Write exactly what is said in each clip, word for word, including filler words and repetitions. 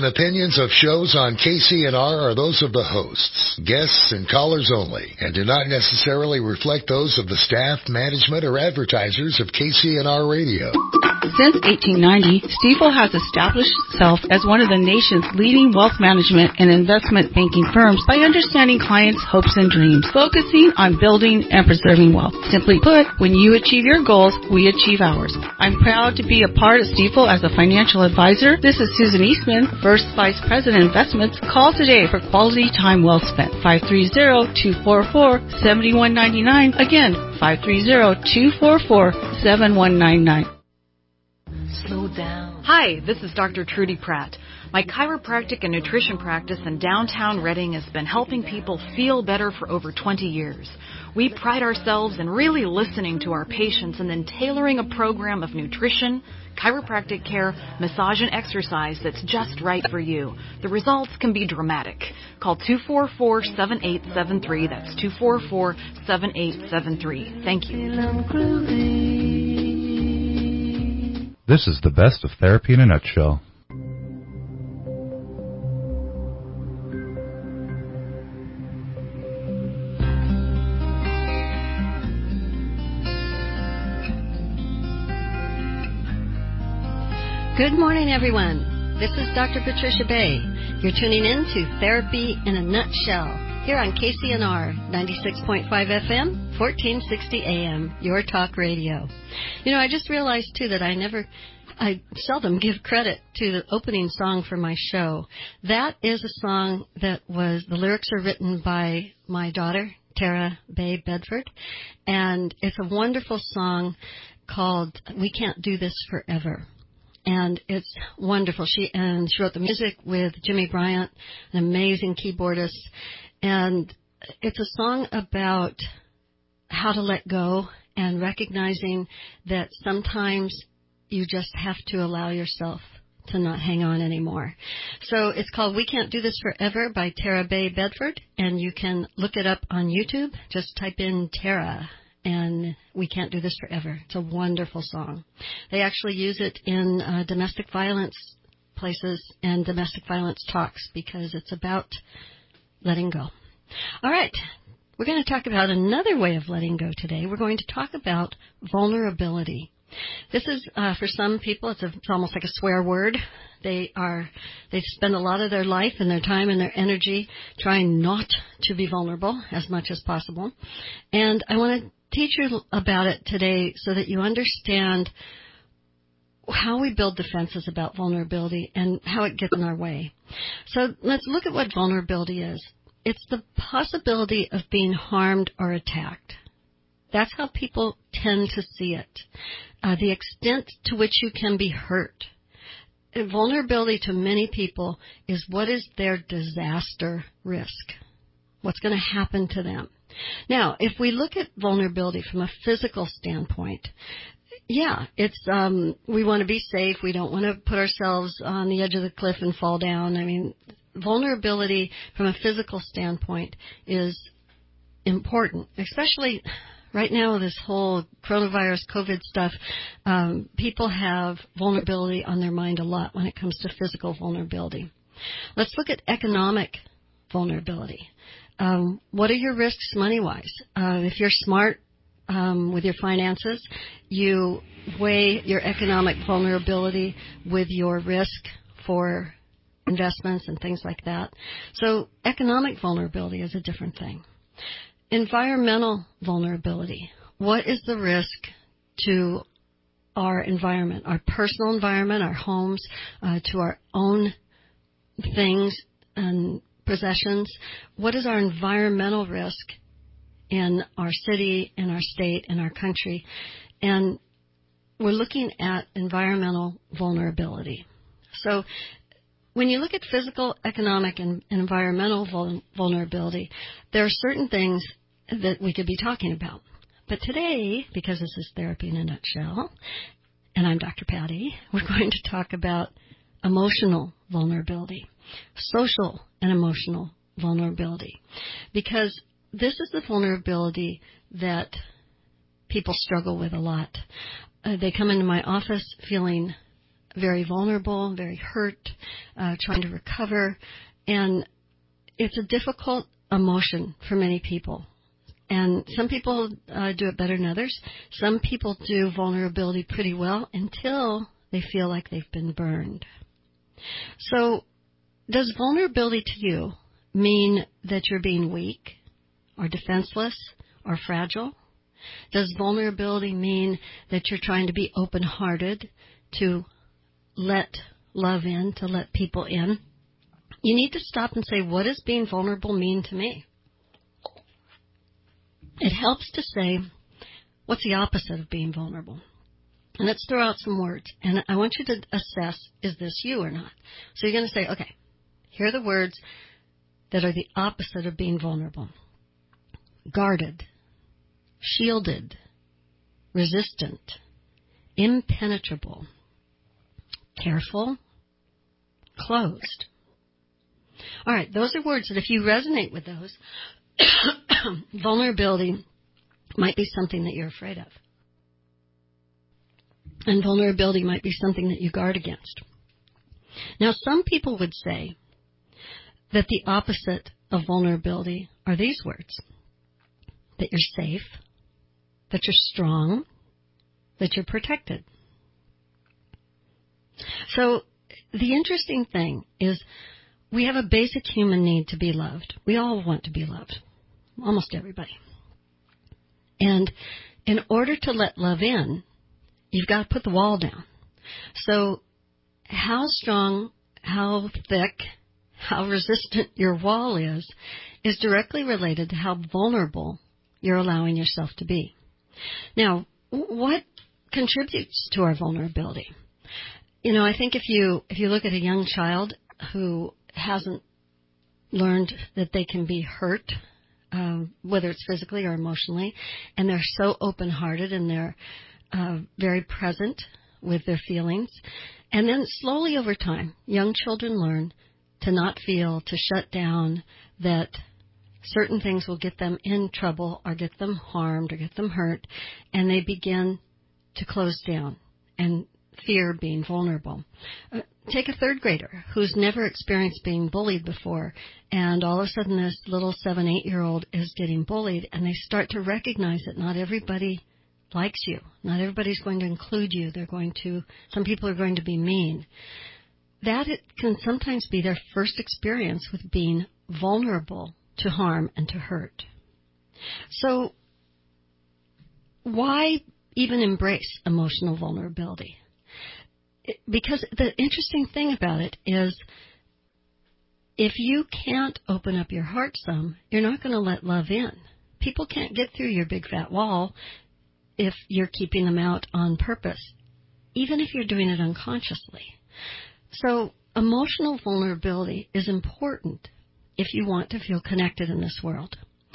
and opinions of shows on K C N R are those of the hosts, guests, and callers only, and do not necessarily reflect those of the staff, management, or advertisers of K C N R Radio. Since eighteen ninety, Stifel has established itself as one of the nation's leading wealth management and investment banking firms by understanding clients' hopes and dreams, focusing on building and preserving wealth. Simply put, when you achieve your goals, we achieve ours. I'm proud to be a part of Stifel as a financial advisor. This is Susan Eastman, First Vice President Investments. Call today for quality time well spent. five three zero, two four four, seven one nine nine. Again, five three zero, two four four, seven one nine nine. Slow down. Hi, this is Doctor Trudy Pratt. My chiropractic and nutrition practice in downtown Reading has been helping people feel better for over twenty years. We pride ourselves in really listening to our patients and then tailoring a program of nutrition, chiropractic care, massage, and exercise that's just right for you. The results can be dramatic. Call two four four, seven eight seven three. That's two four four, seven eight seven three. Thank you. This is the best of therapy in a nutshell. Good morning, everyone. This is Doctor Patricia Bay. You're tuning in to Therapy in a Nutshell here on K C N R ninety-six point five F M, fourteen sixty A M, your talk radio. You know, I just realized, too, that I never, I seldom give credit to the opening song for my show. That is a song that was, the lyrics are written by my daughter, Tara Bay Bedford, and it's a wonderful song called We Can't Do This Forever. And it's wonderful. She and she wrote the music with Jimmy Bryant, an amazing keyboardist. And it's a song about how to let go and recognizing that sometimes you just have to allow yourself to not hang on anymore. So it's called We Can't Do This Forever by Tara Bay Bedford, and you can look it up on YouTube. Just type in Tara and We Can't Do This Forever. It's a wonderful song. They actually use it in uh, domestic violence places and domestic violence talks because it's about letting go. All right. We're going to talk about another way of letting go today. We're going to talk about vulnerability. This is, uh, for some people, it's, a, it's almost like a swear word. They are, they spend a lot of their life and their time and their energy trying not to be vulnerable as much as possible. And I want to teach you about it today so that you understand how we build defenses about vulnerability and how it gets in our way. So let's look at what vulnerability is. It's the possibility of being harmed or attacked. That's how people tend to see it. Uh, the extent to which you can be hurt. And vulnerability to many people is what is their disaster risk. What's going to happen to them. Now, if we look at vulnerability from a physical standpoint, yeah, it's um, we want to be safe. We don't want to put ourselves on the edge of the cliff and fall down. I mean, vulnerability from a physical standpoint is important, especially right now with this whole coronavirus, COVID stuff. Um, people have vulnerability on their mind a lot when it comes to physical vulnerability. Let's look at economic vulnerability. Um, what are your risks money-wise? Uh, if you're smart um, with your finances, you weigh your economic vulnerability with your risk for investments and things like that. So economic vulnerability is a different thing. Environmental vulnerability. What is the risk to our environment, our personal environment, our homes, uh, to our own things and possessions? What is our environmental risk in our city, in our state, in our country? And we're looking at environmental vulnerability. So when you look at physical, economic, and environmental vul- vulnerability, there are certain things that we could be talking about. But today, because this is Therapy in a Nutshell, and I'm Doctor Patty, we're going to talk about emotional vulnerability, social and emotional vulnerability, because this is the vulnerability that people struggle with a lot. Uh, they come into my office feeling very vulnerable, very hurt, uh, trying to recover. And it's a difficult emotion for many people. And some people uh, do it better than others. Some people do vulnerability pretty well until they feel like they've been burned. So does vulnerability to you mean that you're being weak or defenseless or fragile? Does vulnerability mean that you're trying to be open-hearted, to let love in, to let people in? You need to stop and say, what does being vulnerable mean to me? It helps to say, what's the opposite of being vulnerable? And let's throw out some words. And I want you to assess, is this you or not? So you're going to say, okay, here are the words that are the opposite of being vulnerable. Guarded, shielded, resistant, impenetrable, careful, closed. All right, those are words that if you resonate with those, vulnerability might be something that you're afraid of. And vulnerability might be something that you guard against. Now, some people would say that the opposite of vulnerability are these words: that you're safe, that you're strong, that you're protected. So the interesting thing is we have a basic human need to be loved. We all want to be loved, almost everybody. And in order to let love in, you've got to put the wall down. So how strong, how thick, how resistant your wall is, is directly related to how vulnerable you're allowing yourself to be. Now, what contributes to our vulnerability? You know, I think if you if you look at a young child who hasn't learned that they can be hurt, um, whether it's physically or emotionally, and they're so open-hearted and they're uh, very present with their feelings, and then slowly over time, young children learn to not feel, to shut down, that certain things will get them in trouble or get them harmed or get them hurt, and they begin to close down and fear being vulnerable. Uh, take a third grader who's never experienced being bullied before, and all of a sudden this little seven, eight-year-old is getting bullied, and they start to recognize that not everybody likes you. Not everybody's going to include you. They're going to, some people are going to be mean. That it can sometimes be their first experience with being vulnerable to harm and to hurt. So why even embrace emotional vulnerability? It, because the interesting thing about it is if you can't open up your heart some, you're not going to let love in. People can't get through your big fat wall if you're keeping them out on purpose, even if you're doing it unconsciously. So emotional vulnerability is important if you want to feel connected in this world.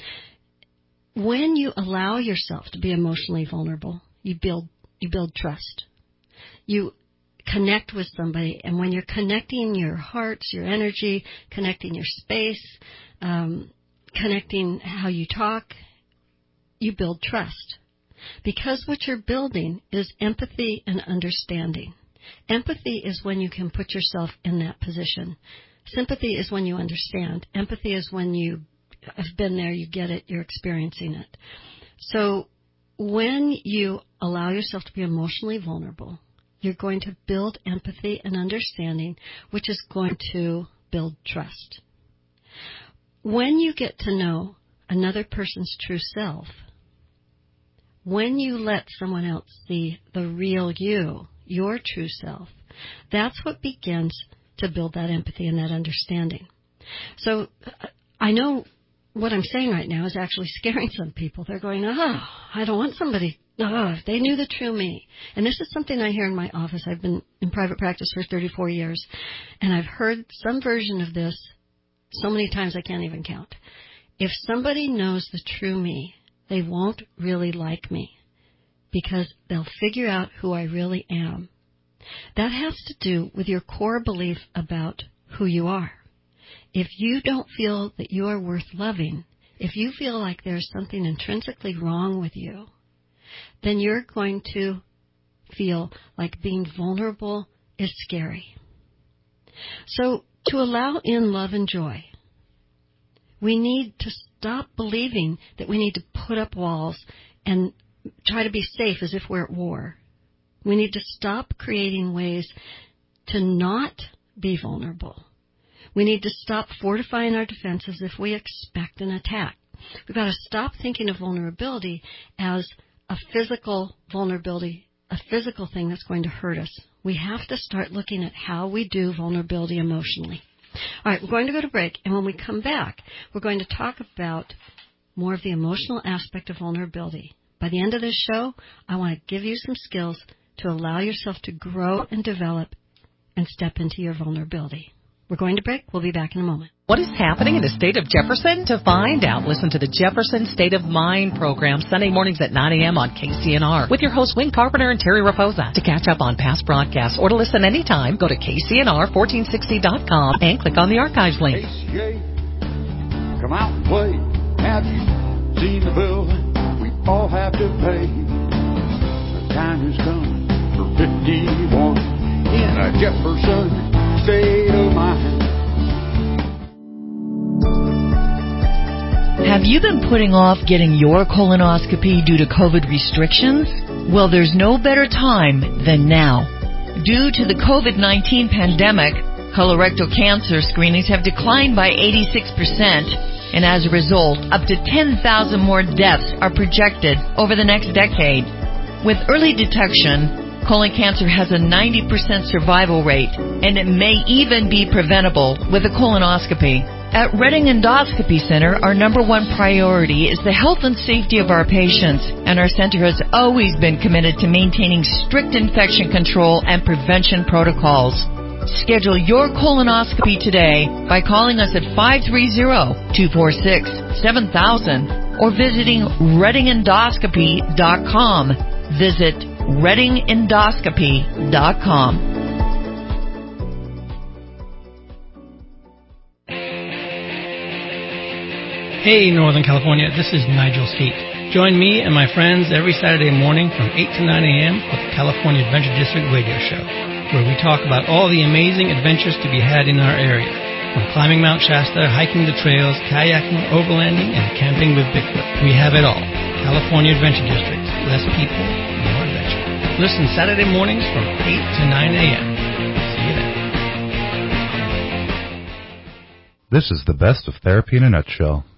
When you allow yourself to be emotionally vulnerable, you build you build trust. You connect with somebody, and when you're connecting your hearts, your energy, connecting your space, um, connecting how you talk, you build trust. Because what you're building is empathy and understanding. Empathy is when you can put yourself in that position. Sympathy is when you understand. Empathy is when you have been there, you get it, you're experiencing it. So when you allow yourself to be emotionally vulnerable, you're going to build empathy and understanding, which is going to build trust. When you get to know another person's true self, when you let someone else see the real you, your true self, that's what begins to build that empathy and that understanding. So I know what I'm saying right now is actually scaring some people. They're going, oh, I don't want somebody, oh, if they knew the true me. And this is something I hear in my office. I've been in private practice for thirty-four years, and I've heard some version of this so many times I can't even count. If somebody knows the true me, they won't really like me because they'll figure out who I really am. That has to do with your core belief about who you are. If you don't feel that you are worth loving, if you feel like there's something intrinsically wrong with you, then you're going to feel like being vulnerable is scary. So to allow in love and joy, we need to stop believing that we need to put up walls and try to be safe as if we're at war. We need to stop creating ways to not be vulnerable. We need to stop fortifying our defenses if we expect an attack. We've got to stop thinking of vulnerability as a physical vulnerability, a physical thing that's going to hurt us. We have to start looking at how we do vulnerability emotionally. All right, we're going to go to break, and when we come back, we're going to talk about more of the emotional aspect of vulnerability. By the end of this show, I want to give you some skills to allow yourself to grow and develop and step into your vulnerability. We're going to break. We'll be back in a moment. What is happening in the state of Jefferson? To find out, listen to the Jefferson State of Mind program Sunday mornings at nine a.m. on K C N R with your hosts Wayne Carpenter and Terry Raposa. To catch up on past broadcasts or to listen anytime, go to K C N R fourteen sixty dot com and click on the archives link. K C A, come out and play. Have you seen the bill we all have to pay? The time has come for fifty-one in a Jefferson State of Mind. Have you been putting off getting your colonoscopy due to COVID restrictions? Well, there's no better time than now. Due to the COVID nineteen pandemic, colorectal cancer screenings have declined by eighty-six percent, and as a result, up to ten thousand more deaths are projected over the next decade. With early detection, colon cancer has a ninety percent survival rate, and it may even be preventable with a colonoscopy. At Redding Endoscopy Center, our number one priority is the health and safety of our patients, and our center has always been committed to maintaining strict infection control and prevention protocols. Schedule your colonoscopy today by calling us at five three zero, two four six, seven thousand or visiting redding endoscopy dot com. Visit redding endoscopy dot com. Hey, Northern California, this is Nigel Skeet. Join me and my friends every Saturday morning from eight to nine a.m. for the California Adventure District radio show, where we talk about all the amazing adventures to be had in our area, from climbing Mount Shasta, hiking the trails, kayaking, overlanding, and camping with Bigfoot. We have it all. California Adventure District. Less people, more adventure. Listen Saturday mornings from eight to nine a.m. See you then. This is the best of Therapy in a Nutshell.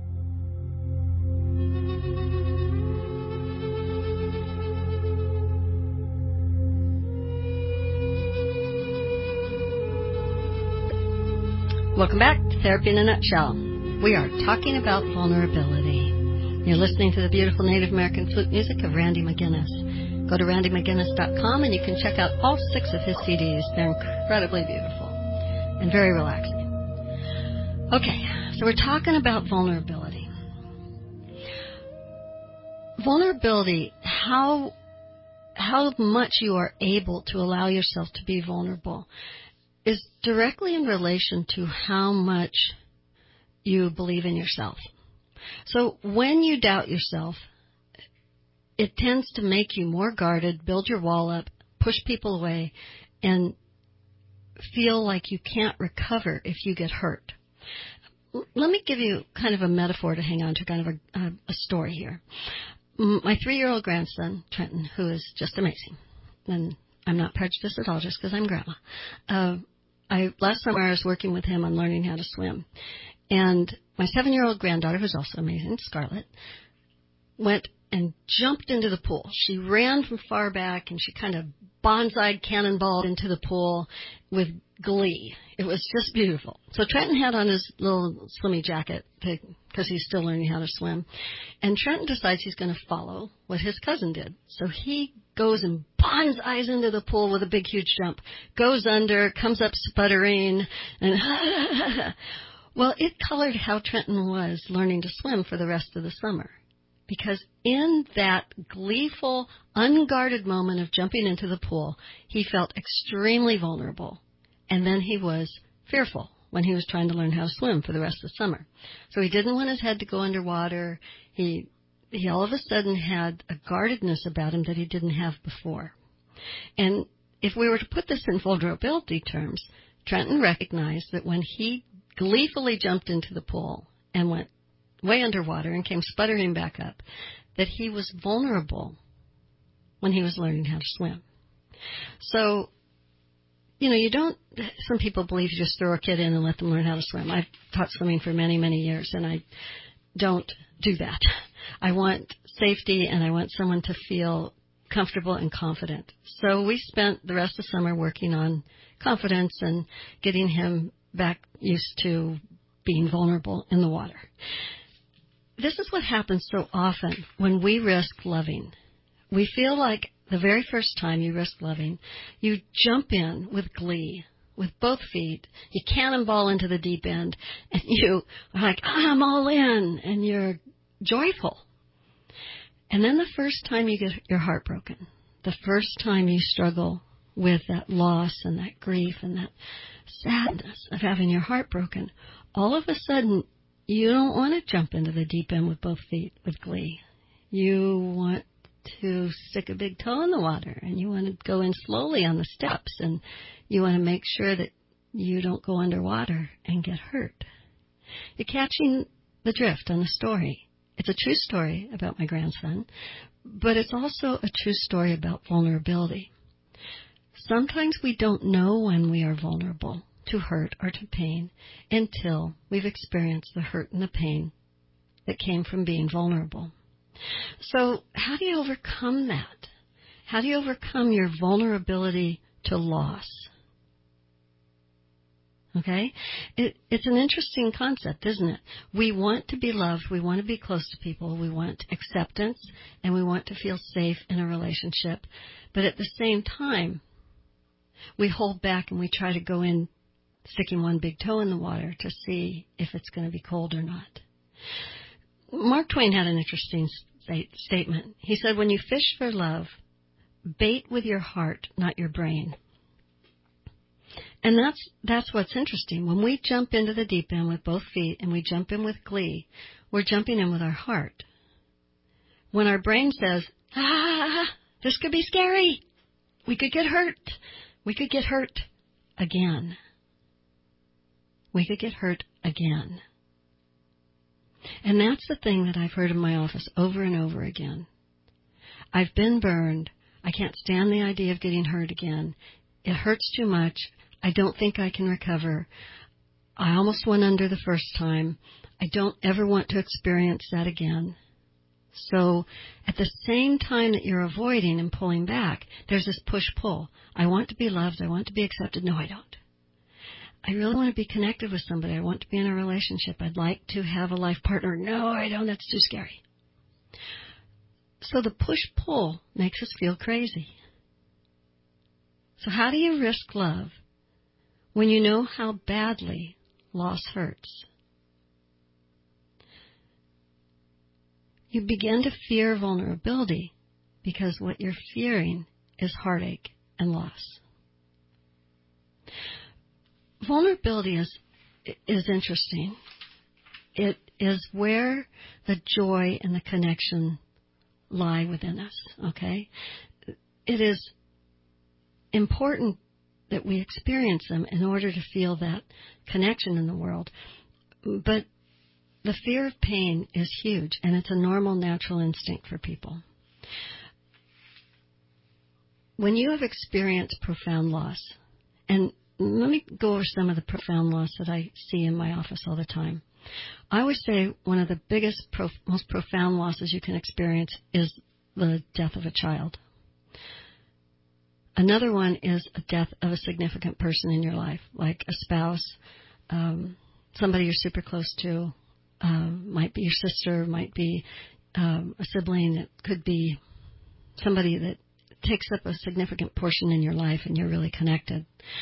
Welcome back to Therapy in a Nutshell. We are talking about vulnerability. You're listening to the beautiful Native American flute music of Randy McGinnis. Go to randy mcginnis dot com and you can check out all six of his C Ds. They're incredibly beautiful and very relaxing. Okay, so we're talking about vulnerability. Vulnerability, how, how much you are able to allow yourself to be vulnerable is directly in relation to how much you believe in yourself. So when you doubt yourself, it tends to make you more guarded, build your wall up, push people away, and feel like you can't recover if you get hurt. Let me give you kind of a metaphor to hang on to, kind of a, a, a story here. My three-year-old grandson, Trenton, who is just amazing, and I'm not prejudiced at all just because I'm grandma, uh, I, last summer I was working with him on learning how to swim. And my seven-year-old granddaughter, who's also amazing, Scarlett, went and jumped into the pool. She ran from far back and she kind of bonsai cannonballed into the pool with glee. It was just beautiful. So Trenton had on his little swimmy jacket because he's still learning how to swim. And Trenton decides he's going to follow what his cousin did. So he goes and bonsais into the pool with a big, huge jump, goes under, comes up sputtering, and well, it colored how Trenton was learning to swim for the rest of the summer. Because in that gleeful, unguarded moment of jumping into the pool, he felt extremely vulnerable. And then he was fearful when he was trying to learn how to swim for the rest of the summer. So he didn't want his head to go underwater. He he all of a sudden had a guardedness about him that he didn't have before. And if we were to put this in vulnerability terms, Trenton recognized that when he gleefully jumped into the pool and went way underwater and came sputtering back up, that he was vulnerable when he was learning how to swim. So, you know, you don't, some people believe you just throw a kid in and let them learn how to swim. I've taught swimming for many, many years, and I don't do that. I want safety, and I want someone to feel comfortable and confident. So we spent the rest of the summer working on confidence and getting him back used to being vulnerable in the water. This is what happens so often when we risk loving. We feel like the very first time you risk loving, you jump in with glee, with both feet. You cannonball into the deep end, and you are like, I'm all in, and you're joyful. And then the first time you get your heart broken, the first time you struggle with that loss and that grief and that sadness of having your heart broken, all of a sudden you don't want to jump into the deep end with both feet with glee. You want to stick a big toe in the water, and you want to go in slowly on the steps, and you want to make sure that you don't go underwater and get hurt. You're catching the drift on the story. It's a true story about my grandson, but it's also a true story about vulnerability. Sometimes we don't know when we are vulnerable to hurt or to pain until we've experienced the hurt and the pain that came from being vulnerable. So how do you overcome that? How do you overcome your vulnerability to loss? Okay? It, it's an interesting concept, isn't it? We want to be loved. We want to be close to people. We want acceptance, and we want to feel safe in a relationship. But at the same time, we hold back and we try to go in sticking one big toe in the water to see if it's going to be cold or not. Mark Twain had an interesting state, statement. He said, when you fish for love, bait with your heart, not your brain. And that's that's what's interesting. When we jump into the deep end with both feet and we jump in with glee, we're jumping in with our heart. When our brain says, ah, this could be scary. We could get hurt. We could get hurt again. We could get hurt again. And that's the thing that I've heard in my office over and over again. I've been burned. I can't stand the idea of getting hurt again. It hurts too much. I don't think I can recover. I almost went under the first time. I don't ever want to experience that again. So at the same time that you're avoiding and pulling back, there's this push-pull. I want to be loved. I want to be accepted. No, I don't. I really want to be connected with somebody. I want to be in a relationship. I'd like to have a life partner. No, I don't. That's too scary. So the push-pull makes us feel crazy. So how do you risk love when you know how badly loss hurts? You begin to fear vulnerability because what you're fearing is heartache and loss. Vulnerability is is interesting. It is where the joy and the connection lie within us, okay? It is important that we experience them in order to feel that connection in the world. But the fear of pain is huge, and it's a normal, natural instinct for people. When you have experienced profound loss, and let me go over some of the profound loss that I see in my office all the time. I always say one of the biggest, prof- most profound losses you can experience is the death of a child. Another one is a death of a significant person in your life, like a spouse, um, somebody you're super close to, um, might be your sister, might be um, a sibling, it could be somebody that takes up a significant portion in your life and you're really connected.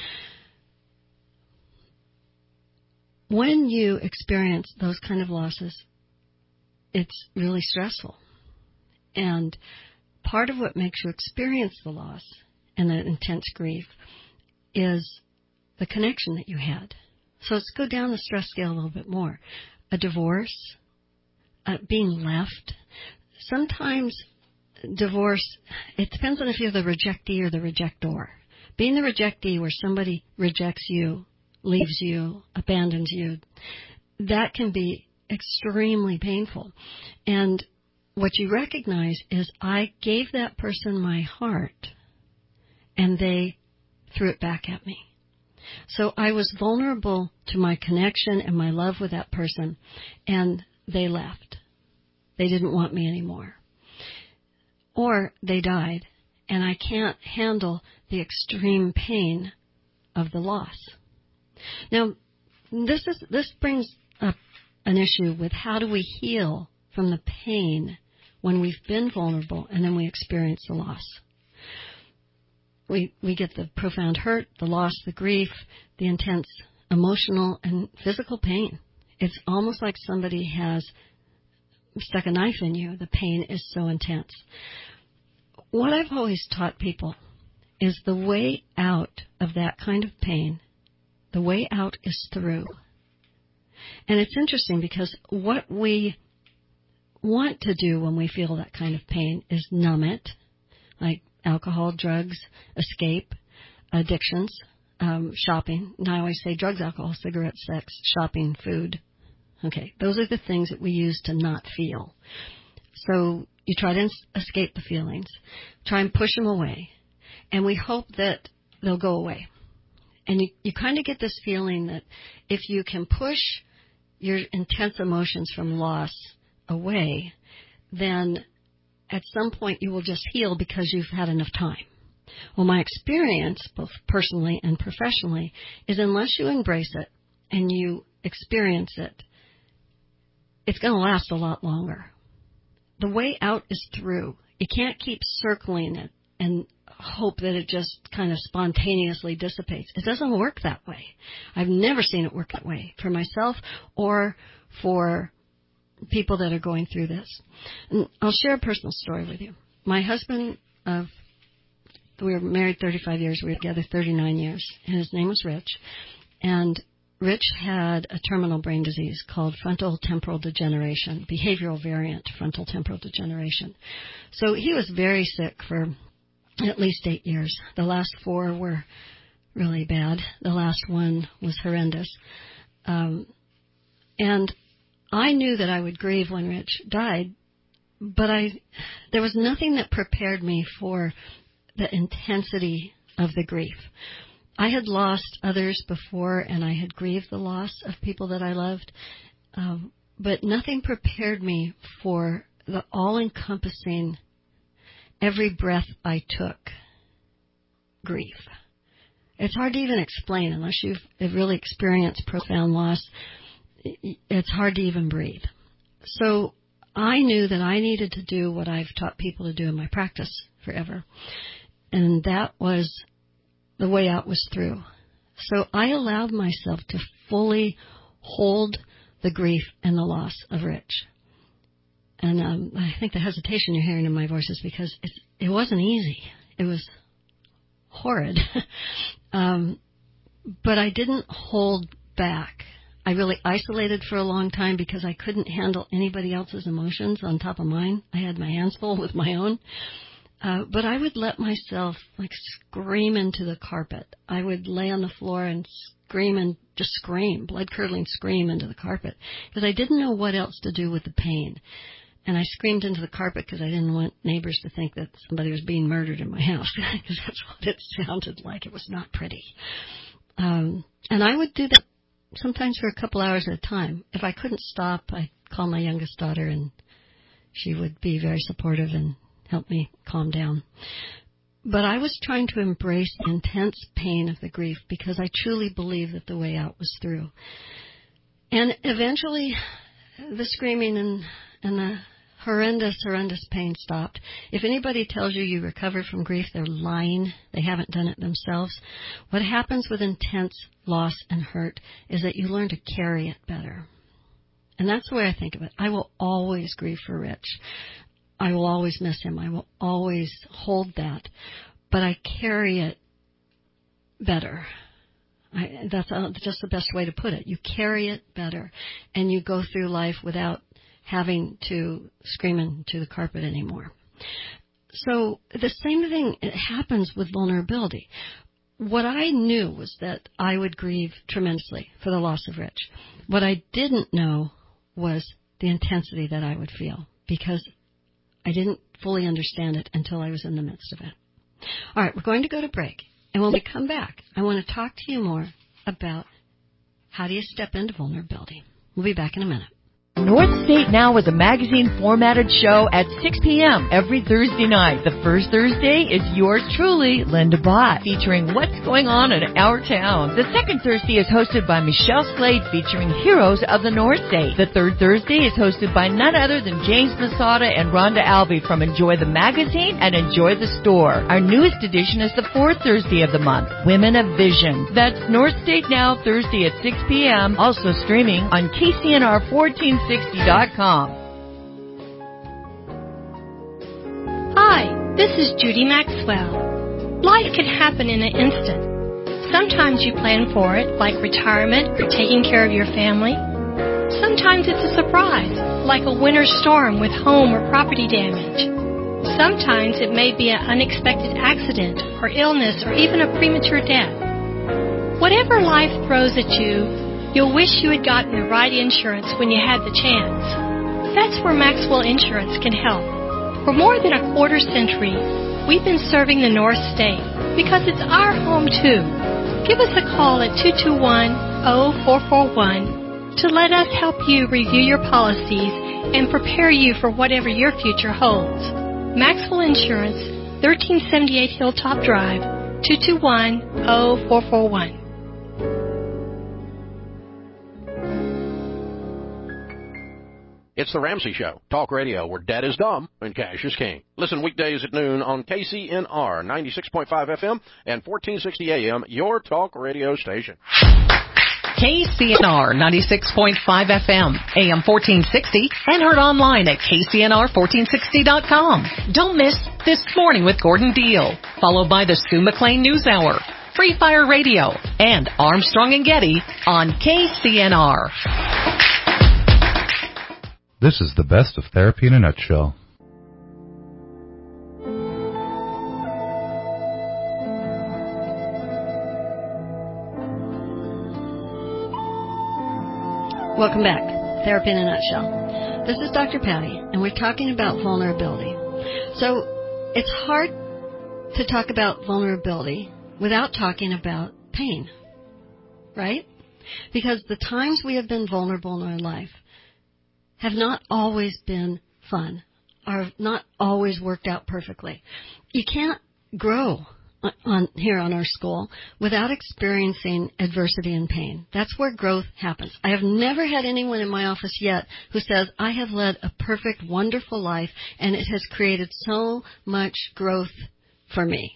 When you experience those kind of losses, it's really stressful. And part of what makes you experience the loss and the intense grief is the connection that you had. So let's go down the stress scale a little bit more. A divorce, uh, being left. Sometimes divorce, it depends on if you're the rejectee or the rejector. Being the rejectee, where somebody rejects you, leaves you, abandons you, that can be extremely painful. And what you recognize is I gave that person my heart, and they threw it back at me. So I was vulnerable to my connection and my love with that person, and they left. They didn't want me anymore. Or they died, and I can't handle the extreme pain of the loss. Now, this is this brings up an issue with how do we heal from the pain when we've been vulnerable and then we experience the loss. We we get the profound hurt, the loss, the grief, the intense emotional and physical pain. It's almost like somebody has stuck a knife in you. The pain is so intense. What I've always taught people is the way out of that kind of pain, the way out is through. And it's interesting because what we want to do when we feel that kind of pain is numb it, like alcohol, drugs, escape, addictions, um, shopping. And I always say drugs, alcohol, cigarettes, sex, shopping, food. Okay, those are the things that we use to not feel. So you try to escape the feelings, try and push them away, and we hope that they'll go away. And you, you kind of get this feeling that if you can push your intense emotions from loss away, then at some point you will just heal because you've had enough time. Well, my experience, both personally and professionally, is unless you embrace it and you experience it, it's going to last a lot longer. The way out is through. You can't keep circling it and hope that it just kind of spontaneously dissipates. It doesn't work that way. I've never seen it work that way for myself or for people that are going through this. And I'll share a personal story with you. My husband, uh, we were married thirty-five years. We were together thirty-nine years. And his name was Rich. And Rich had a terminal brain disease called frontal temporal degeneration, behavioral variant frontal temporal degeneration. So he was very sick for at least eight years. The last four were really bad. The last one was horrendous. Um, and I knew that I would grieve when Rich died, but I there was nothing that prepared me for the intensity of the grief. I had lost others before, and I had grieved the loss of people that I loved, um, but nothing prepared me for the all-encompassing, every breath I took, grief. It's hard to even explain unless you've really experienced profound loss. It's hard to even breathe. So I knew that I needed to do what I've taught people to do in my practice forever, and that was the way out was through. So I allowed myself to fully hold the grief and the loss of Rich. And um, I think the hesitation you're hearing in my voice is because it's, it wasn't easy. It was horrid. um, but I didn't hold back. I really isolated for a long time because I couldn't handle anybody else's emotions on top of mine. I had my hands full with my own. Uh, but I would let myself like scream into the carpet. I would lay on the floor and scream and just scream, blood-curdling scream into the carpet because I didn't know what else to do with the pain. And I screamed into the carpet because I didn't want neighbors to think that somebody was being murdered in my house because that's what it sounded like. It was not pretty. Um, and I would do that sometimes for a couple hours at a time. If I couldn't stop, I'd call my youngest daughter and she would be very supportive and help me calm down. But I was trying to embrace the intense pain of the grief because I truly believe that the way out was through. And eventually, the screaming and, and the horrendous, horrendous pain stopped. If anybody tells you you recovered from grief, they're lying. They haven't done it themselves. What happens with intense loss and hurt is that you learn to carry it better. And that's the way I think of it. I will always grieve for Rich. I will always miss him. I will always hold that. But I carry it better. I, that's uh, just the best way to put it. You carry it better. And you go through life without having to scream into the carpet anymore. So the same thing happens with vulnerability. what I knew was that I would grieve tremendously for the loss of Rich. What I didn't know was the intensity that I would feel, because I didn't fully understand it until I was in the midst of it. All right, we're going to go to break. And when we come back, I want to talk to you more about how do you step into vulnerability. We'll be back in a minute. North State Now is a magazine-formatted show at six p.m. every Thursday night. The first Thursday is yours truly, Linda Bott, featuring what's going on in our town. The second Thursday is hosted by Michelle Slade, featuring heroes of the North State. The third Thursday is hosted by none other than James Masada and Rhonda Albee from Enjoy the Magazine and Enjoy the Store. Our newest edition is the fourth Thursday of the month, Women of Vision. That's North State Now, Thursday at six p.m., also streaming on K C N R fourteen sixty dot com. Hi, this is Judy Maxwell. Life can happen in an instant. Sometimes you plan for it, like retirement or taking care of your family. Sometimes it's a surprise, like a winter storm with home or property damage. Sometimes it may be an unexpected accident or illness or even a premature death. Whatever life throws at you, you'll wish you had gotten the right insurance when you had the chance. That's where Maxwell Insurance can help. For more than a quarter century, we've been serving the North State because it's our home too. Give us a call at two two one, zero four four one to let us help you review your policies and prepare you for whatever your future holds. Maxwell Insurance, thirteen seventy-eight Hilltop Drive, two two one, zero four four one. It's The Ramsey Show, talk radio where dad is dumb and cash is king. Listen weekdays at noon on K C N R ninety-six point five F M and fourteen sixty A M, your talk radio station. K C N R ninety-six point five F M, A M fourteen sixty, and heard online at K C N R fourteen sixty dot com. Don't miss This Morning with Gordon Deal, followed by the Sue McLean News Hour, Free Fire Radio, and Armstrong and Getty on K C N R. This is the best of Therapy in a Nutshell. Welcome back. Therapy in a Nutshell. This is Doctor Patty, and we're talking about vulnerability. So it's hard to talk about vulnerability without talking about pain, right? Because the times we have been vulnerable in our life have not always been fun, or not always worked out perfectly. You can't grow on, on here on our school without experiencing adversity and pain. That's where growth happens. I have never had anyone in my office yet who says, I have led a perfect, wonderful life, and it has created so much growth for me.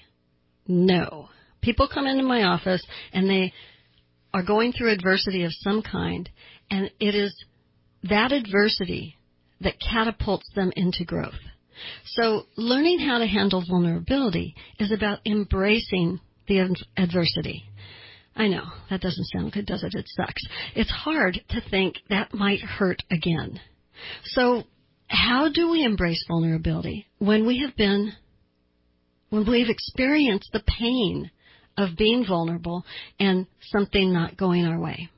No. People come into my office, and they are going through adversity of some kind, and it is that adversity that catapults them into growth. So learning how to handle vulnerability is about embracing the adversity. I know, that doesn't sound good, does it? It sucks. It's hard to think that might hurt again. So how do we embrace vulnerability when we have been, when we've experienced the pain of being vulnerable and something not going our way?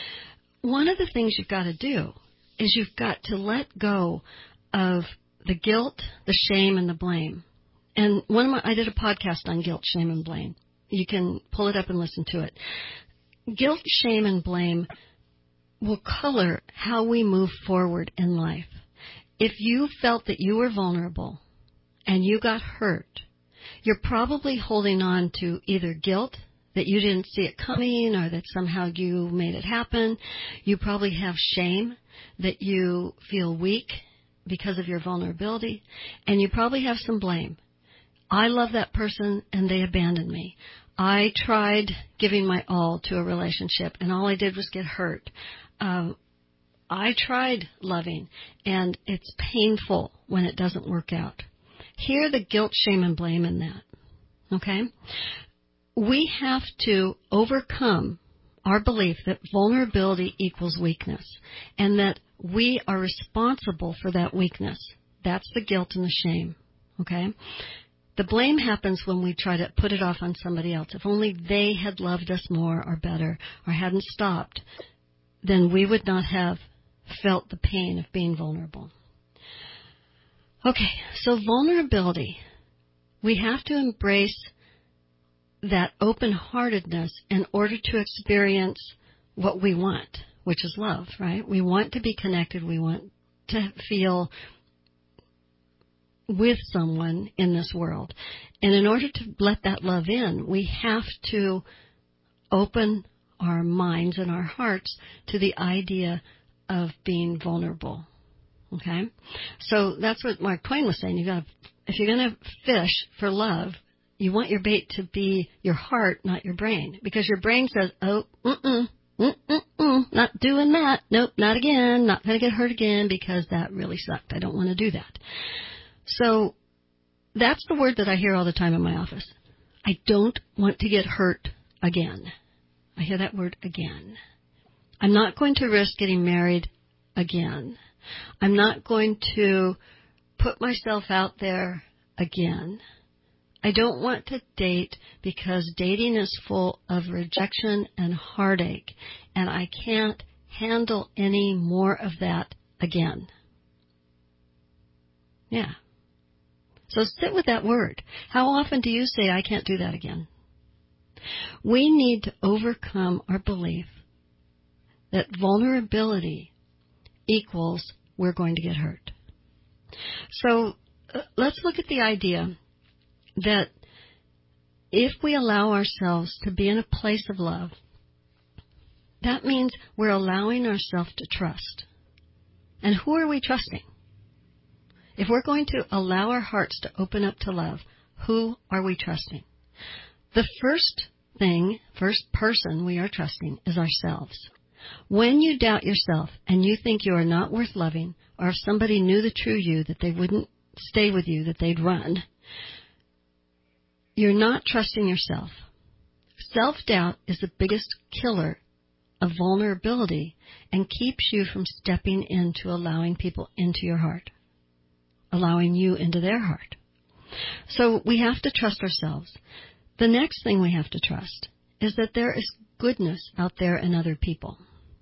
One of the things you've got to do is you've got to let go of the guilt, the shame, and the blame. And one of my, I did a podcast on guilt, shame, and blame. You can pull it up and listen to it. Guilt, shame, and blame will color how we move forward in life. If you felt that you were vulnerable and you got hurt, you're probably holding on to either guilt, that you didn't see it coming, or that somehow you made it happen. You probably have shame, that you feel weak because of your vulnerability, and you probably have some blame. I love that person, and they abandoned me. I tried giving my all to a relationship, and all I did was get hurt. Um, I tried loving, and it's painful when it doesn't work out. Hear the guilt, shame, and blame in that, okay? We have to overcome our belief that vulnerability equals weakness, and that we are responsible for that weakness. That's the guilt and the shame, okay? The blame happens when we try to put it off on somebody else. If only they had loved us more or better or hadn't stopped, then we would not have felt the pain of being vulnerable. Okay, so vulnerability. We have to embrace that open-heartedness in order to experience what we want, which is love, right? We want to be connected. We want to feel with someone in this world. And in order to let that love in, we have to open our minds and our hearts to the idea of being vulnerable. Okay? So that's what Mark Twain was saying. You got to, if you're going to fish for love, you want your bait to be your heart, not your brain. Because your brain says, oh, mm-mm, mm-mm, not doing that. Nope, not again. Not going to get hurt again because that really sucked. I don't want to do that. So that's the word that I hear all the time in my office. I don't want to get hurt again. I hear that word again. I'm not going to risk getting married again. I'm not going to put myself out there again. I don't want to date because dating is full of rejection and heartache, and I can't handle any more of that again. Yeah. So sit with that word. How often do you say, I can't do that again? We need to overcome our belief that vulnerability equals we're going to get hurt. So uh, let's look at the idea that if we allow ourselves to be in a place of love, that means we're allowing ourselves to trust. And who are we trusting? If we're going to allow our hearts to open up to love, who are we trusting? The first thing, first person we are trusting is ourselves. When you doubt yourself and you think you are not worth loving, or if somebody knew the true you, that they wouldn't stay with you, that they'd run, you're not trusting yourself. Self-doubt is the biggest killer of vulnerability and keeps you from stepping into allowing people into your heart, allowing you into their heart. So we have to trust ourselves. The next thing we have to trust is that there is goodness out there in other people.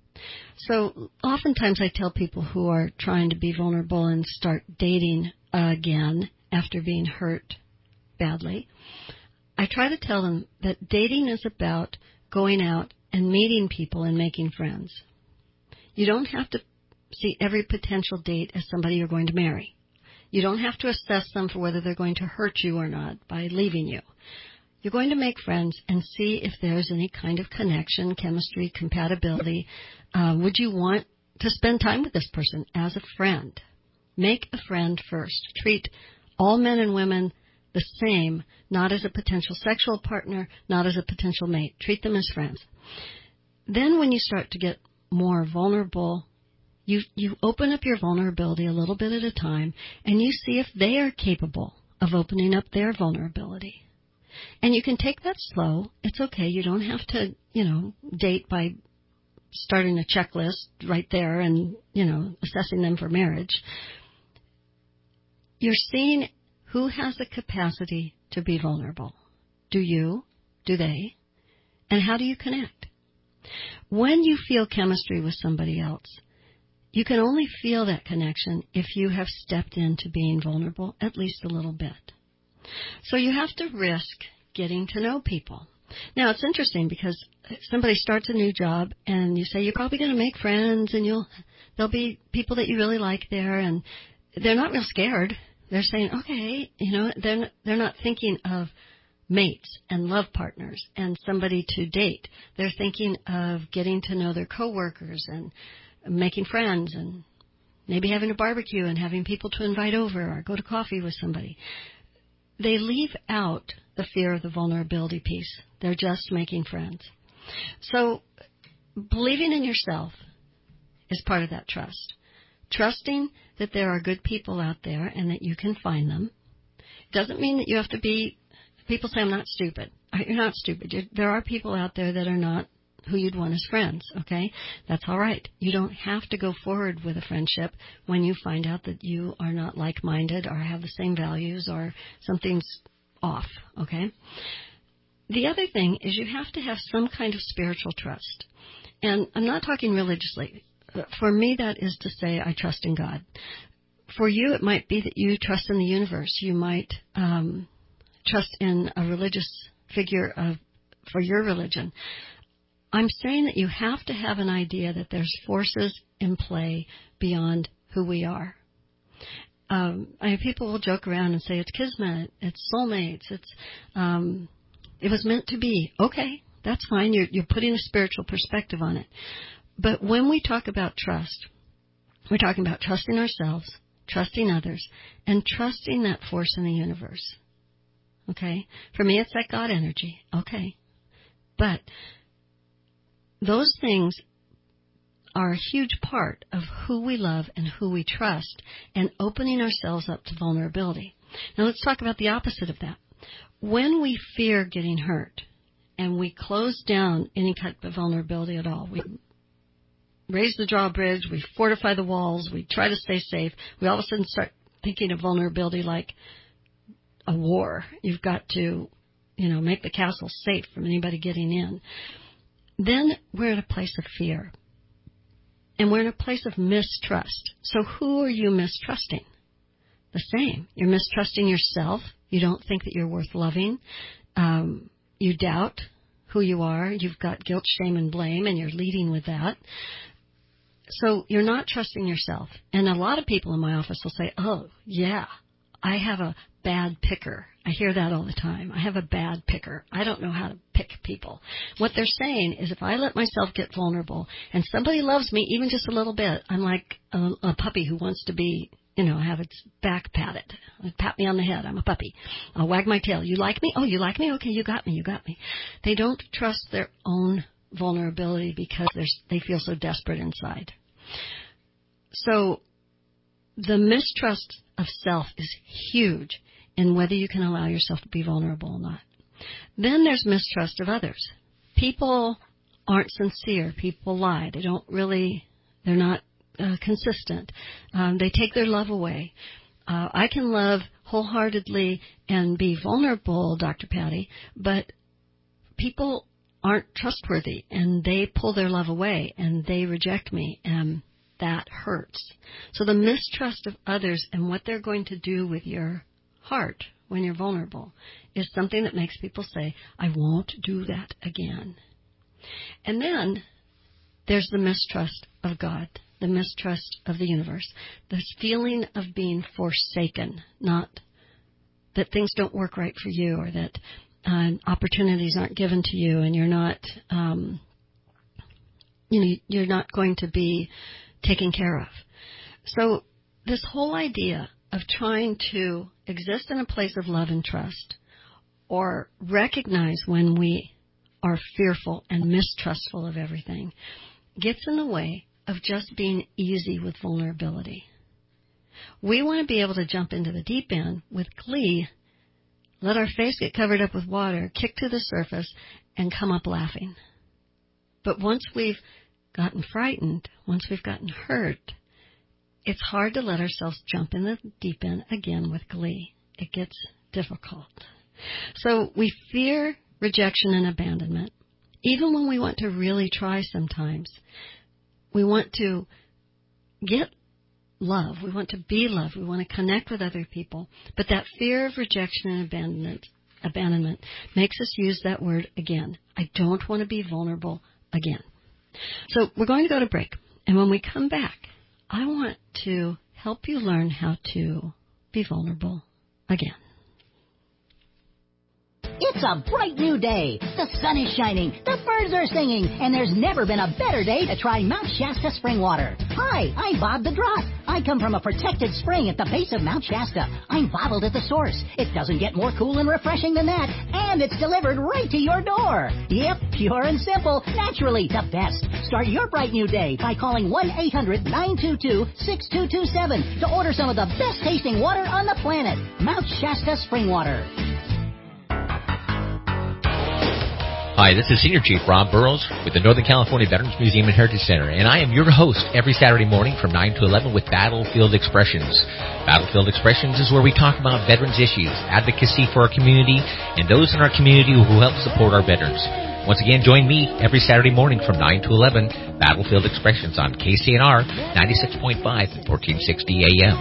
So oftentimes I tell people who are trying to be vulnerable and start dating again after being hurt badly, I try to tell them that dating is about going out and meeting people and making friends. You don't have to see every potential date as somebody you're going to marry. You don't have to assess them for whether they're going to hurt you or not by leaving you. You're going to make friends and see if there's any kind of connection, chemistry, compatibility. Uh, would you want to spend time with this person as a friend? Make a friend first. Treat all men and women the same, not as a potential sexual partner, not as a potential mate. Treat them as friends. Then when you start to get more vulnerable, you, you open up your vulnerability a little bit at a time, and you see if they are capable of opening up their vulnerability. And you can take that slow. It's okay. You don't have to, you know, date by starting a checklist right there and, you know, assessing them for marriage. You're seeing who has the capacity to be vulnerable. Do you? Do they? And how do you connect? When you feel chemistry with somebody else, you can only feel that connection if you have stepped into being vulnerable at least a little bit. So you have to risk getting to know people. Now, it's interesting because somebody starts a new job and you say you're probably going to make friends and you'll there'll be people that you really like there, and they're not real scared. They're saying, okay, you know, they're, they're not thinking of mates and love partners and somebody to date. They're thinking of getting to know their coworkers and making friends and maybe having a barbecue and having people to invite over or go to coffee with somebody. They leave out the fear of the vulnerability piece. They're just making friends. So believing in yourself is part of that trust. Trusting that there are good people out there and that you can find them. Doesn't mean that you have to be, people say I'm not stupid. You're not stupid. You're, there are people out there that are not who you'd want as friends, okay? That's all right. You don't have to go forward with a friendship when you find out that you are not like-minded or have the same values or something's off, okay? The other thing is you have to have some kind of spiritual trust. And I'm not talking religiously. For me, that is to say I trust in God. For you, it might be that you trust in the universe. You might um, trust in a religious figure of, for your religion. I'm saying that you have to have an idea that there's forces in play beyond who we are. Um, I mean, people will joke around and say it's kismet, it's soulmates, it's um, it was meant to be. Okay, that's fine. You're, you're putting a spiritual perspective on it. But when we talk about trust, we're talking about trusting ourselves, trusting others, and trusting that force in the universe. Okay? For me, it's that God energy. Okay. But those things are a huge part of who we love and who we trust, and opening ourselves up to vulnerability. Now let's talk about the opposite of that. When we fear getting hurt and we close down any type of vulnerability at all, we raise the drawbridge, we fortify the walls, we try to stay safe, we all of a sudden start thinking of vulnerability like a war. You've got to, you know, make the castle safe from anybody getting in. Then we're in a place of fear. And we're in a place of mistrust. So who are you mistrusting? The same. You're mistrusting yourself. You don't think that you're worth loving. Um, you doubt who you are. You've got guilt, shame, and blame, and you're leading with that. So you're not trusting yourself. And a lot of people in my office will say, oh, yeah, I have a bad picker. I hear that all the time. I have a bad picker. I don't know how to pick people. What they're saying is if I let myself get vulnerable and somebody loves me even just a little bit, I'm like a, a puppy who wants to be, you know, have its back patted. Pat me on the head. I'm a puppy. I'll wag my tail. You like me? Oh, you like me? Okay, you got me. You got me. They don't trust their own vulnerability because they're, they feel so desperate inside. So the mistrust of self is huge in whether you can allow yourself to be vulnerable or not. Then there's mistrust of others. People aren't sincere. People lie. They don't really, they're not uh, consistent. Um, they take their love away. Uh, I can love wholeheartedly and be vulnerable, Doctor Patty, but people aren't trustworthy and they pull their love away and they reject me, and that hurts. So the mistrust of others and what they're going to do with your heart when you're vulnerable is something that makes people say, I won't do that again. And then there's the mistrust of God, the mistrust of the universe, this feeling of being forsaken, not that things don't work right for you or that uh, opportunities aren't given to you and you're not, um, you know, you're not going to be taken care of. So this whole idea of trying to exist in a place of love and trust, or recognize when we are fearful and mistrustful of everything, gets in the way of just being easy with vulnerability. We want to be able to jump into the deep end with glee, let our face get covered up with water, kick to the surface, and come up laughing. But once we've gotten frightened, once we've gotten hurt, it's hard to let ourselves jump in the deep end again with glee. It gets difficult. So we fear rejection and abandonment. Even when we want to really try sometimes, we want to get love. We want to be loved. We want to connect with other people. But that fear of rejection and abandonment, abandonment makes us use that word again. I don't want to be vulnerable again. So we're going to go to break. And when we come back, I want to help you learn how to be vulnerable again. It's a bright new day. The sun is shining, the birds are singing, and there's never been a better day to try Mount Shasta spring water. Hi, I'm Bob the Drop. I come from a protected spring at the base of Mount Shasta. I'm bottled at the source. It doesn't get more cool and refreshing than that, and it's delivered right to your door. Yep, pure and simple, naturally the best. Start your bright new day by calling one eight hundred nine two two six two two seven to order some of the best tasting water on the planet. Mount Shasta spring water. Hi, this is Senior Chief Rob Burrows with the Northern California Veterans Museum and Heritage Center, and I am your host every Saturday morning from nine to eleven with Battlefield Expressions. Battlefield Expressions is where we talk about veterans issues, advocacy for our community, and those in our community who help support our veterans. Once again, join me every Saturday morning from nine to eleven, Battlefield Expressions on K C N R ninety-six point five and fourteen sixty A M.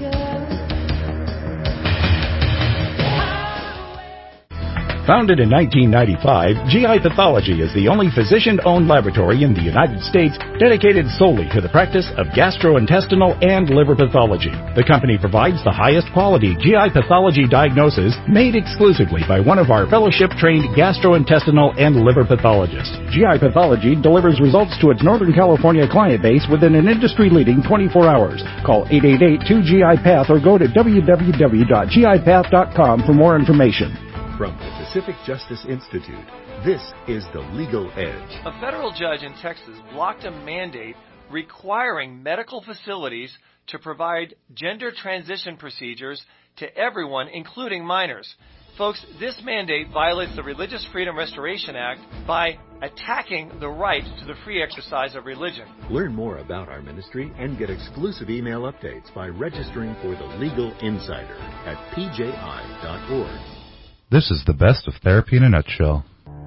Founded in nineteen ninety-five, G I Pathology is the only physician-owned laboratory in the United States dedicated solely to the practice of gastrointestinal and liver pathology. The company provides the highest quality G I pathology diagnosis made exclusively by one of our fellowship-trained gastrointestinal and liver pathologists. G I Pathology delivers results to its Northern California client base within an industry-leading twenty-four hours. Call eight eight eight, two G I Path or go to w w w dot g i path dot com for more information. From the Pacific Justice Institute, this is The Legal Edge. A federal judge in Texas blocked a mandate requiring medical facilities to provide gender transition procedures to everyone, including minors. Folks, this mandate violates the Religious Freedom Restoration Act by attacking the right to the free exercise of religion. Learn more about our ministry and get exclusive email updates by registering for The Legal Insider at p j i dot org. This is the best of Therapy in a Nutshell.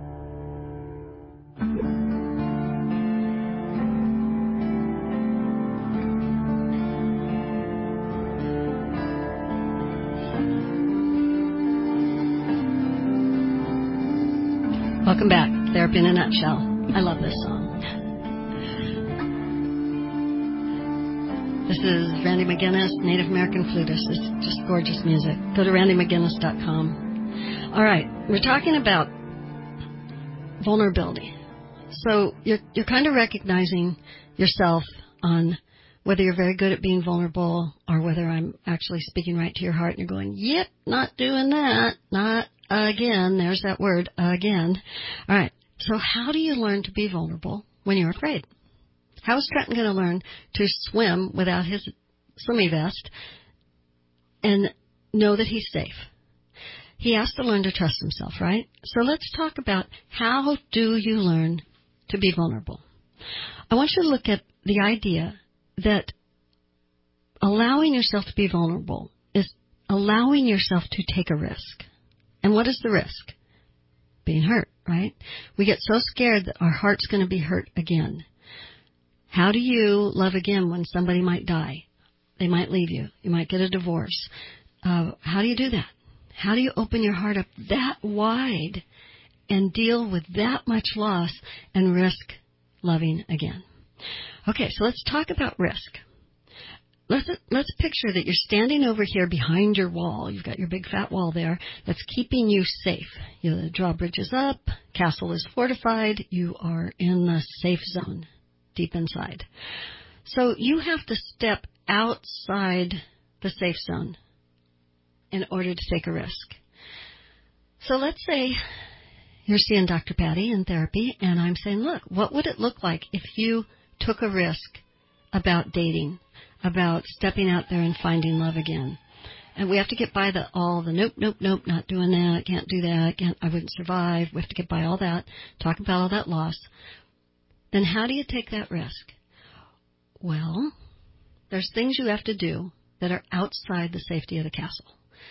Welcome back, Therapy in a Nutshell. I love this song. This is Randy McGinnis, Native American flutist. It's just gorgeous music. Go to randy mcginnis dot com. All right, we're talking about vulnerability. So you're you're kind of recognizing yourself on whether you're very good at being vulnerable or whether I'm actually speaking right to your heart and you're going, yep, not doing that, not again. There's that word, again. All right, so how do you learn to be vulnerable when you're afraid? How is Trenton going to learn to swim without his swimmy vest and know that he's safe? He has to learn to trust himself, right? So let's talk about how do you learn to be vulnerable. I want you to look at the idea that allowing yourself to be vulnerable is allowing yourself to take a risk. And what is the risk? Being hurt, right? We get so scared that our heart's going to be hurt again. How do you love again when somebody might die? They might leave you. You might get a divorce. Uh, how do you do that? How do you open your heart up that wide and deal with that much loss and risk loving again? Okay, so let's talk about risk. Let's let's picture that you're standing over here behind your wall. You've got your big fat wall there that's keeping you safe. The drawbridge is up, castle is fortified, you are in the safe zone, deep inside. So you have to step outside the safe zone in order to take a risk. So let's say you're seeing Doctor Patty in therapy, and I'm saying, look, what would it look like if you took a risk about dating, about stepping out there and finding love again? And we have to get by the all the nope, nope, nope, not doing that, can't do that, can't, I wouldn't survive. We have to get by all that, talk about all that loss. Then how do you take that risk? Well, there's things you have to do that are outside the safety of the castle.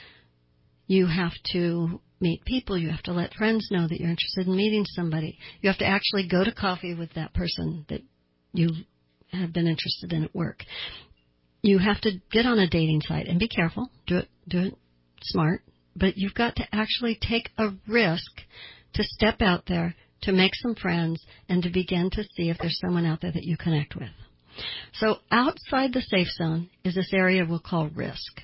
You have to meet people. You have to let friends know that you're interested in meeting somebody. You have to actually go to coffee with that person that you have been interested in at work. You have to get on a dating site and be careful. Do it, do it smart. But you've got to actually take a risk to step out there, to make some friends, and to begin to see if there's someone out there that you connect with. So outside the safe zone is this area we'll call risk.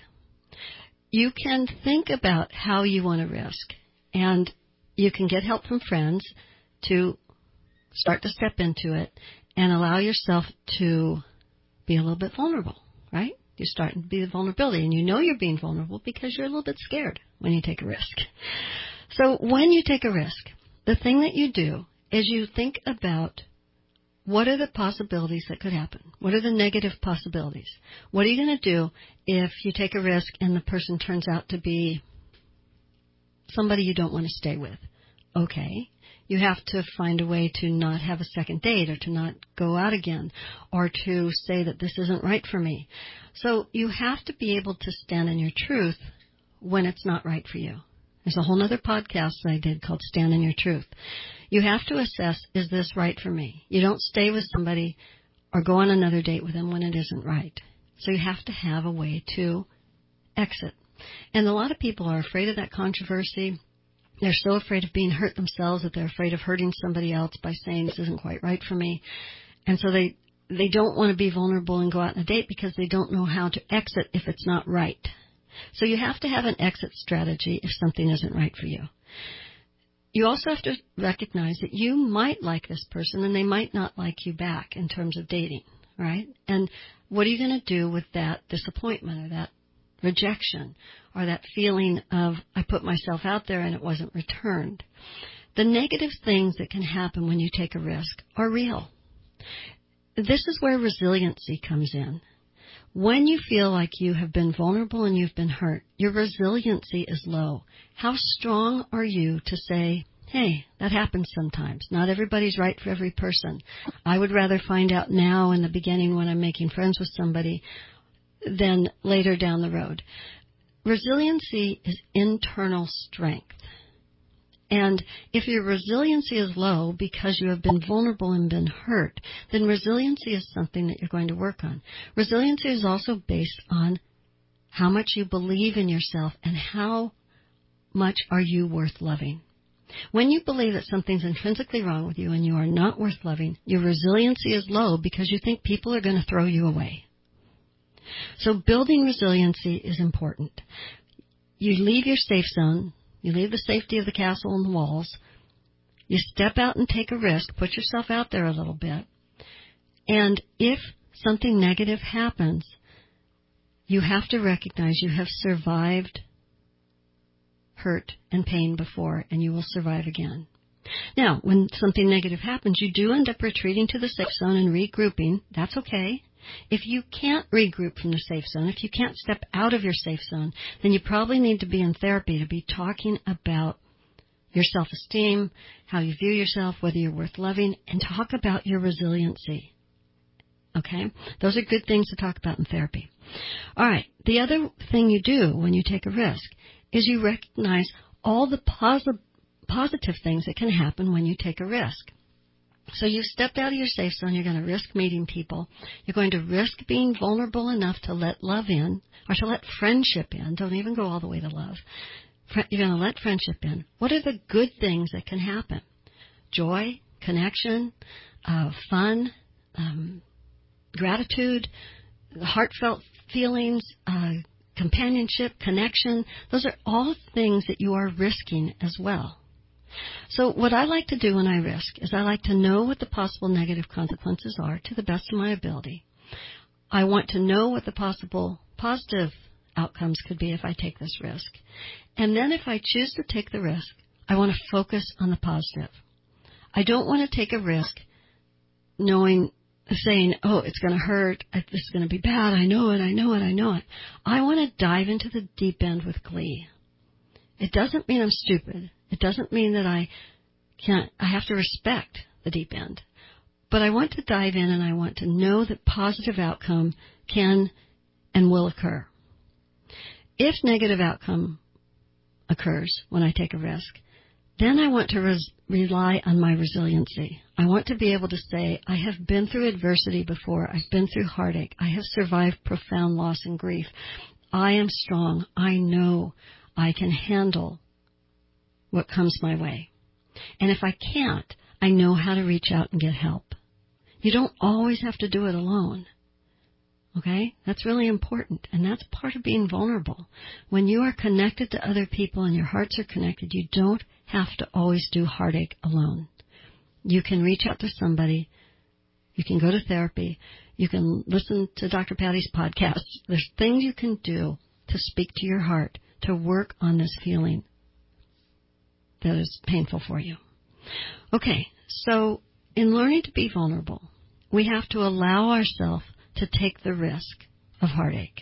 You can think about how you want to risk, and you can get help from friends to start to step into it and allow yourself to be a little bit vulnerable, right? You're starting to be the vulnerability, and you know you're being vulnerable because you're a little bit scared when you take a risk. So when you take a risk, the thing that you do is you think about what are the possibilities that could happen? What are the negative possibilities? What are you going to do if you take a risk and the person turns out to be somebody you don't want to stay with? Okay, You have to find a way to not have a second date or to not go out again or to say that this isn't right for me. So you have to be able to stand in your truth when it's not right for you. There's a whole other podcast that I did called Stand in Your Truth. You have to assess, is this right for me? You don't stay with somebody or go on another date with them when it isn't right. So you have to have a way to exit. And a lot of people are afraid of that controversy. They're so afraid of being hurt themselves that they're afraid of hurting somebody else by saying this isn't quite right for me. And so they, they don't want to be vulnerable and go out on a date because they don't know how to exit if it's not right. So you have to have an exit strategy if something isn't right for you. You also have to recognize that you might like this person and they might not like you back in terms of dating, right? And what are you going to do with that disappointment or that rejection or that feeling of I put myself out there and it wasn't returned? The negative things that can happen when you take a risk are real. This is where resiliency comes in. When you feel like you have been vulnerable and you've been hurt, your resiliency is low. How strong are you to say, hey, that happens sometimes. Not everybody's right for every person. I would rather find out now in the beginning when I'm making friends with somebody than later down the road. Resiliency is internal strength. And if your resiliency is low because you have been vulnerable and been hurt, then resiliency is something that you're going to work on. Resiliency is also based on how much you believe in yourself and how much are you worth loving. When you believe that something's intrinsically wrong with you and you are not worth loving, your resiliency is low because you think people are going to throw you away. So building resiliency is important. You leave your safe zone. You leave the safety of the castle and the walls. You step out and take a risk. Put yourself out there a little bit. And if something negative happens, you have to recognize you have survived hurt and pain before, and you will survive again. Now, when something negative happens, you do end up retreating to the safe zone and regrouping. That's okay. If you can't regroup from the safe zone, if you can't step out of your safe zone, then you probably need to be in therapy to be talking about your self-esteem, how you view yourself, whether you're worth loving, and talk about your resiliency. Okay? Those are good things to talk about in therapy. All right. The other thing you do when you take a risk is you recognize all the posi- positive things that can happen when you take a risk. So you've stepped out of your safe zone. You're going to risk meeting people. You're going to risk being vulnerable enough to let love in or to let friendship in. Don't even go all the way to love. You're going to let friendship in. What are the good things that can happen? Joy, connection, uh, fun, um, gratitude, heartfelt feelings, uh, companionship, connection. Those are all things that you are risking as well. So what I like to do when I risk is I like to know what the possible negative consequences are to the best of my ability. I want to know what the possible positive outcomes could be if I take this risk. And then if I choose to take the risk, I want to focus on the positive. I don't want to take a risk knowing, saying, oh, it's going to hurt, this is going to be bad, I know it, I know it, I know it. I want to dive into the deep end with glee. It doesn't mean I'm stupid. It doesn't mean that I can't, I have to respect the deep end. But I want to dive in and I want to know that positive outcome can and will occur. If negative outcome occurs when I take a risk, then I want to res- rely on my resiliency. I want to be able to say, I have been through adversity before. I've been through heartache. I have survived profound loss and grief. I am strong. I know I can handle what comes my way. And if I can't, I know how to reach out and get help. You don't always have to do it alone. Okay? That's really important. And that's part of being vulnerable. When you are connected to other people and your hearts are connected, you don't have to always do heartache alone. You can reach out to somebody. You can go to therapy. You can listen to Doctor Patty's podcast. There's things you can do to speak to your heart, to work on this feeling that is painful for you. Okay, so in learning to be vulnerable, we have to allow ourselves to take the risk of heartache.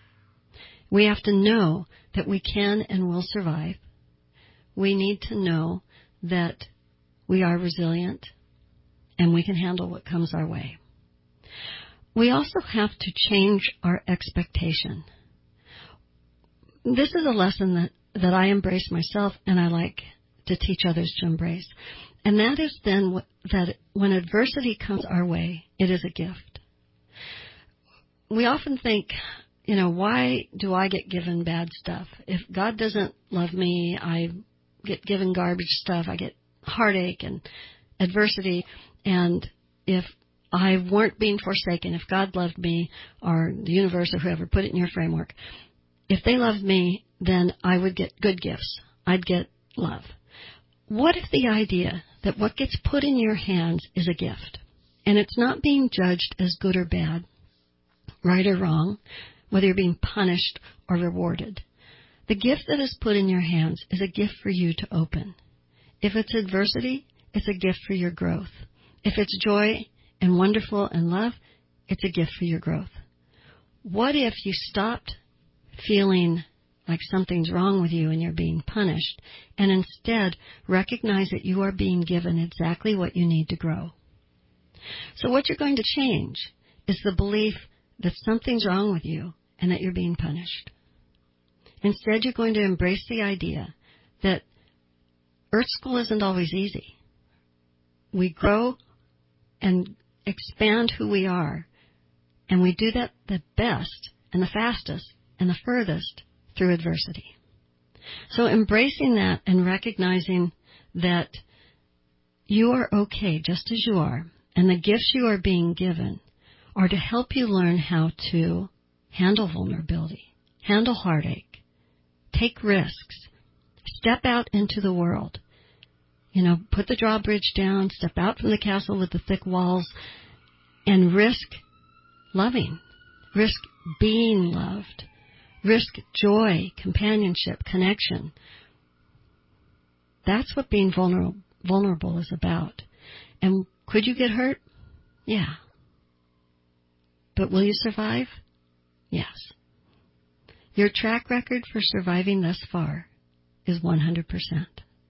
We have to know that we can and will survive. We need to know that we are resilient, and we can handle what comes our way. We also have to change our expectation. This is a lesson that, that I embrace myself and I like to teach others to embrace. And that is then what, that when adversity comes our way, it is a gift. We often think, you know, why do I get given bad stuff? If God doesn't love me, I get given garbage stuff, I get heartache and adversity. And if I weren't being forsaken, if God loved me, or the universe or whoever, put it in your framework, if they loved me, then I would get good gifts. I'd get love. What if the idea that what gets put in your hands is a gift, and it's not being judged as good or bad, right or wrong, whether you're being punished or rewarded? The gift that is put in your hands is a gift for you to open. If it's adversity, it's a gift for your growth. If it's joy and wonderful and love, it's a gift for your growth. What if you stopped feeling like something's wrong with you and you're being punished, and instead recognize that you are being given exactly what you need to grow? So what you're going to change is the belief that something's wrong with you and that you're being punished. Instead, you're going to embrace the idea that Earth School isn't always easy. We grow and expand who we are, and we do that the best and the fastest and the furthest through adversity. So embracing that and recognizing that you are okay just as you are, and the gifts you are being given are to help you learn how to handle vulnerability, handle heartache, take risks, step out into the world. You know, put the drawbridge down, step out from the castle with the thick walls, and risk loving, risk being loved, risk joy, companionship, connection. That's what being vulnerable, vulnerable is about. And could you get hurt? Yeah. But will you survive? Yes. Your track record for surviving thus far is one hundred percent.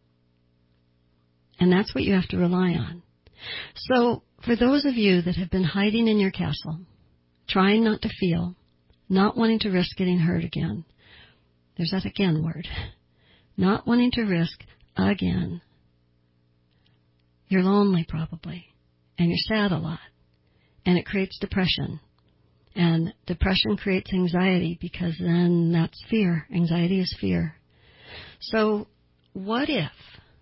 And that's what you have to rely on. So for those of you that have been hiding in your castle, trying not to feel, not wanting to risk getting hurt again, there's that again word, not wanting to risk again, you're lonely probably, and you're sad a lot, and it creates depression. And depression creates anxiety, because then that's fear. Anxiety is fear. So what if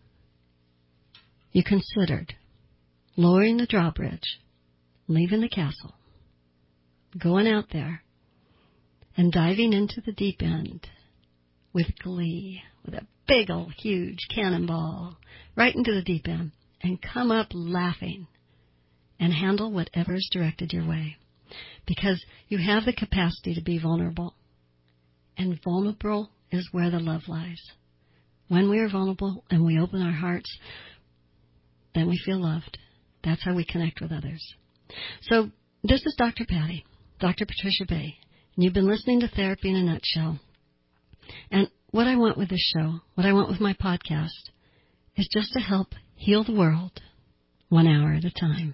you considered lowering the drawbridge, leaving the castle, going out there, and diving into the deep end with glee, with a big old huge cannonball right into the deep end, and come up laughing and handle whatever is directed your way? Because you have the capacity to be vulnerable. And vulnerable is where the love lies. When we are vulnerable and we open our hearts, then we feel loved. That's how we connect with others. So this is Doctor Patty, Doctor Patricia Bay, and you've been listening to Therapy in a Nutshell. And what I want with this show, what I want with my podcast, is just to help heal the world one hour at a time.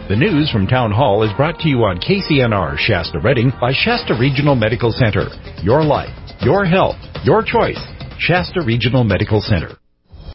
The news from Town Hall is brought to you on K C N R Shasta Redding by Shasta Regional Medical Center. Your life, your health, your choice. Shasta Regional Medical Center.